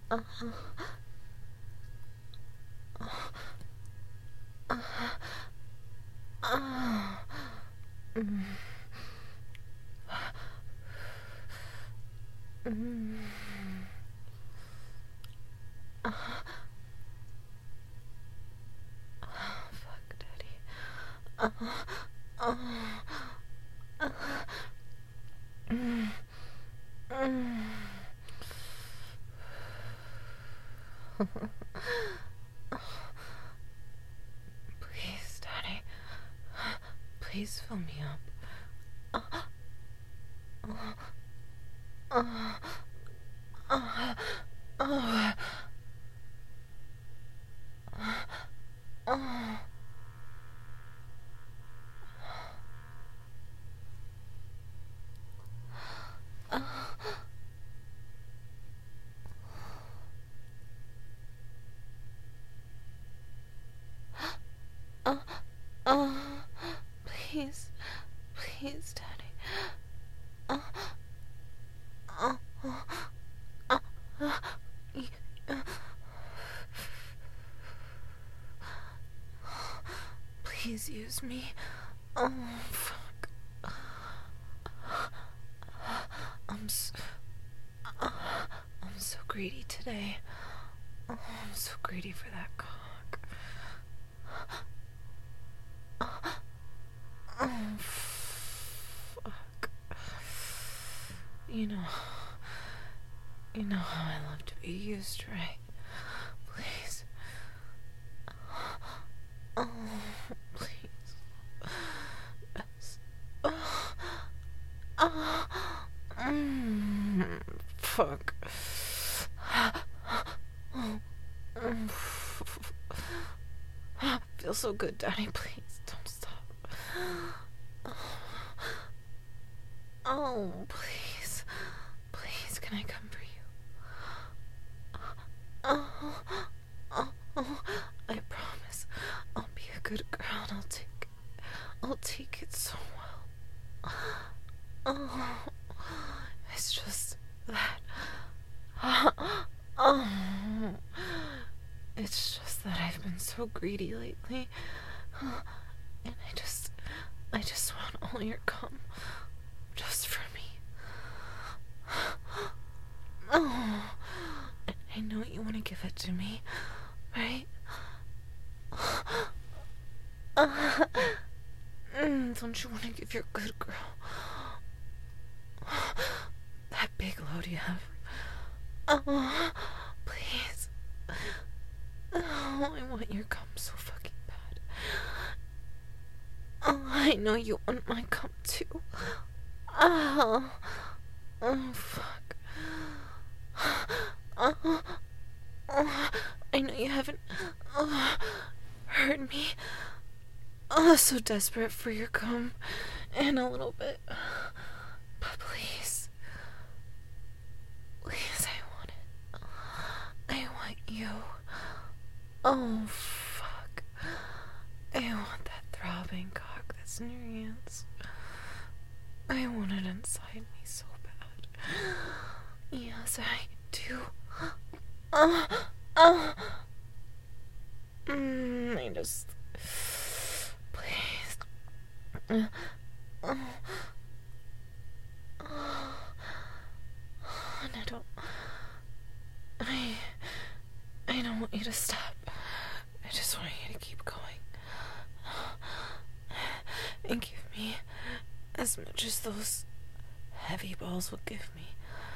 Uh-huh. Mm. Mm. Fuck, Daddy. Mm. Mm. Please, Daddy. Please fill me up. Please, please, Daddy. Please use me. Oh, fuck. I'm so, I'm so greedy today. Oh, I'm so greedy for that cock. Oh, fuck. You know how I love to be used, right? Please. Oh, please. Yes. Fuck. Feels so good, Daddy. Please don't stop. Oh, please. Please, can I come for you? I promise. I'll be a good girl and I'll take it so well. Oh, it's just that. Oh, it's just that I've been so greedy lately, and I just want all your cum, just for me. Oh, and I know you want to give it to me, right? Don't you want to give your good girl that big load you have? Oh, please. Oh, I want your cum so fucking bad. Oh, I know you want my cum too. Oh, fuck. Oh, I know you haven't heard me. So desperate for your cum in a little bit. But please. Please, I want it. I want you. Oh, fuck. I want that throbbing cock that's in your hands. I want it inside me so bad. Yes, I do. I just... Please. And I don't want you to stop. I just want you to keep going. And give me as much as those heavy balls will give me.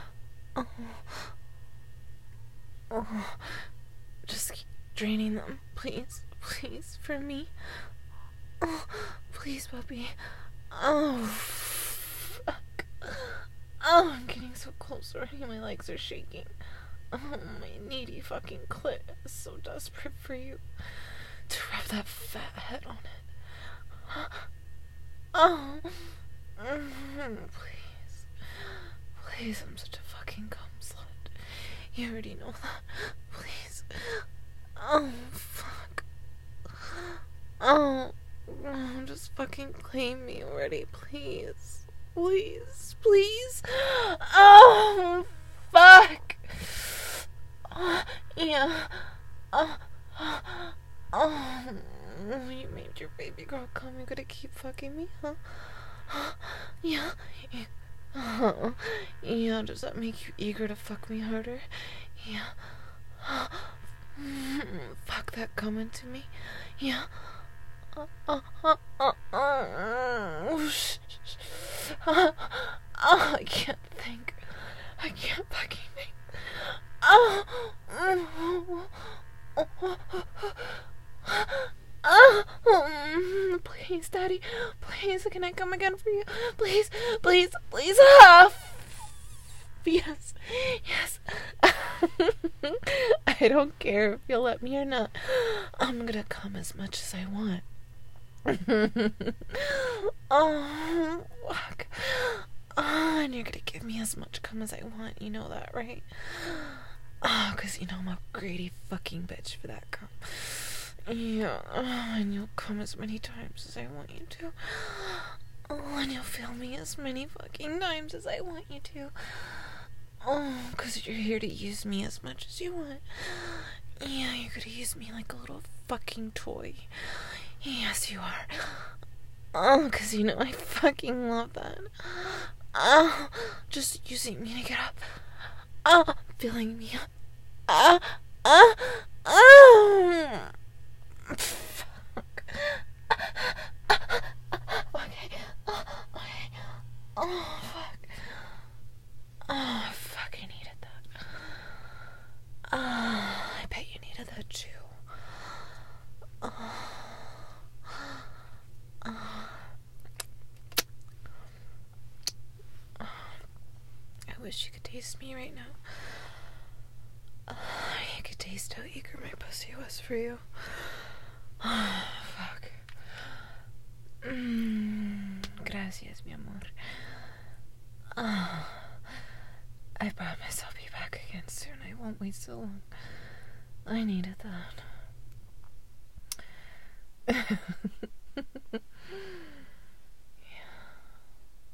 Just keep draining them, please, please, for me. Please, puppy. Oh, fuck. Oh, I'm getting so close already. My legs are shaking. Oh, my needy fucking clit is so desperate for you to rub that fat head on it. Oh, please. Please, I'm such a fucking cum slut. You already know that. Please. Oh, fuck. Oh, just fucking claim me already, please. Please, please. Oh, fuck. Yeah. Uh, oh, you made your baby girl come. You're gonna keep fucking me, huh? Yeah. Yeah, does that make you eager to fuck me harder? Yeah. Fuck that coming to me. Yeah. I can't think. I can't fucking think. Please, Daddy. Please, can I come again for you? Please, please, please. Yes, yes. I don't care if you'll let me or not. I'm gonna come as much as I want. Oh, fuck. And you're gonna give me as much cum as I want. You know that, right? Oh, 'cause you know I'm a greedy fucking bitch for that cum. Yeah, and you'll come as many times as I want you to. Oh, and you'll feel me as many fucking times as I want you to. Oh, 'cause you're here to use me as much as you want. Yeah, you're gonna use me like a little fucking toy. Yes, you are. Oh, 'cause you know I fucking love that. Oh, just using me to get up. Oh, filling me up. Fuck. Okay. Okay. Oh, fuck. Oh, fuck, I needed that. I bet you needed that too. I wish you could taste me right now. You could taste how eager my pussy was for you. Fuck. Gracias, mi amor. I promise I'll be back again soon. I won't wait so long. I needed that.